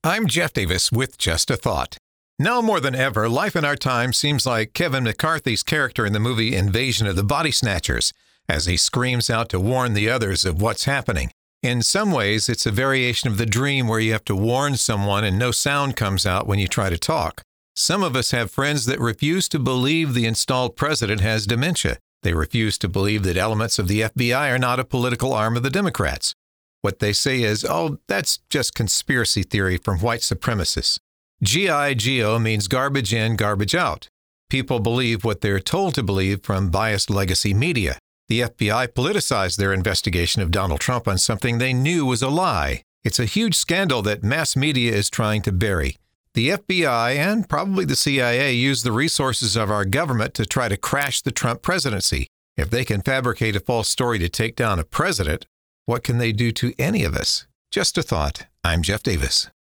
I'm Jeff Davis with Just a Thought. Now more than ever, life in our time seems like Kevin McCarthy's character in the movie Invasion of the Body Snatchers, as he screams out to warn the others of what's happening. In some ways, it's a variation of the dream where you have to warn someone and no sound comes out when you try to talk. Some of us have friends that refuse to believe the installed president has dementia. They refuse to believe that elements of the FBI are not a political arm of the Democrats. What they say is, oh, that's just conspiracy theory from white supremacists. GIGO means garbage in, garbage out. People believe what they're told to believe from biased legacy media. The FBI politicized their investigation of Donald Trump on something they knew was a lie. It's a huge scandal that mass media is trying to bury. The FBI and probably the CIA use the resources of our government to try to crash the Trump presidency. If they can fabricate a false story to take down a president, what can they do to any of us? Just a thought. I'm Jeff Davis.